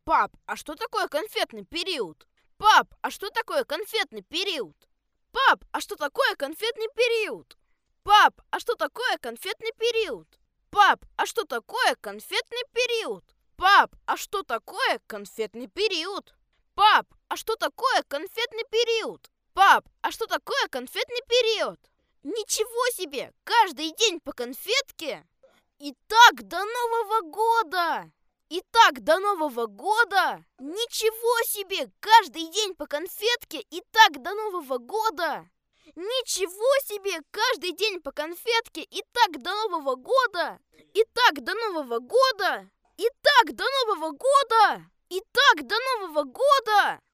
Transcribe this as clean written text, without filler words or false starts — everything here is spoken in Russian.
Пап, а что такое конфетный период? Пап, а что такое конфетный период? Пап, а что такое конфетный период? Пап, а что такое конфетный период? Пап, а что такое конфетный период? Пап, а что такое конфетный период? Пап, а что такое конфетный период? Пап, а что такое конфетный период? Ничего себе! Каждый день по конфетке? И так до Нового года! И так до Нового года? Ничего себе! Каждый день по конфетке и так до Нового года! Ничего себе! Каждый день по конфетке и так до Нового года! И так до Нового года! И так до Нового года! И так до Нового года!